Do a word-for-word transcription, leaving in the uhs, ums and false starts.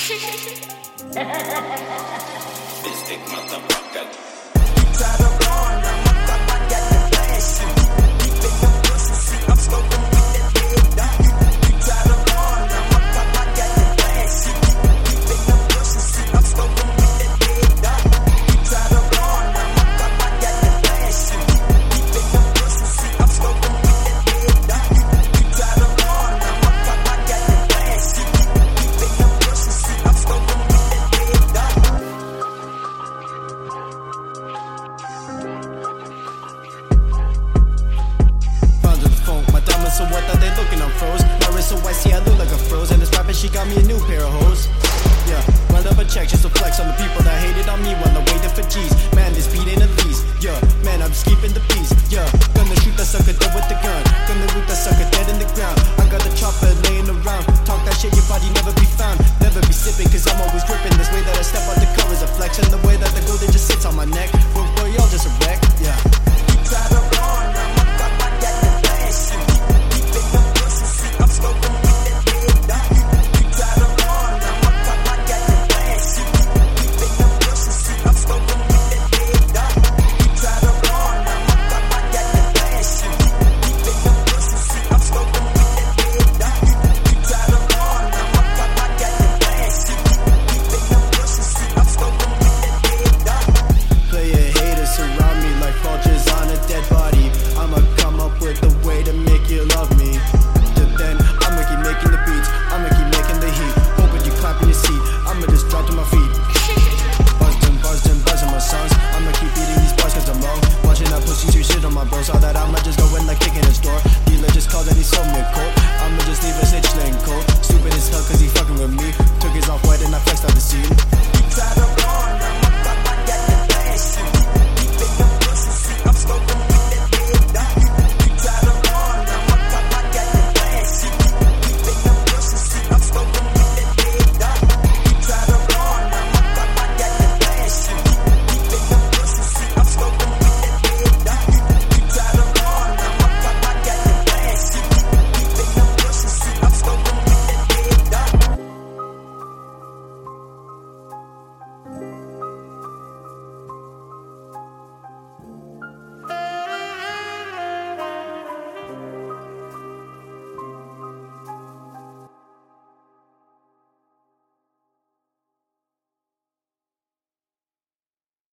Mystic motherfucker. Try to run, I'm up, I got the flash. Deep in the pussy, see, I'm smoking with that head up. You try to run, I'm up, I got the flash. Deep in the pussy, see, I'm smoking with that head up. You try to run, I'm up, I got the flash. Deep in the pussy, see, I'm smoking with that head up. You try to run, I'm up, I got the flash. Deep in the pussy, see, I'm smoking with that head up. So what are they looking? I'm froze. My wrist so white, see I look like a froze. And this rapper, she got me a new pair of hoes. Yeah, run up a check just to flex on the people that hated on me while I waited for G's. Man, this beat ain't a lease. Yeah,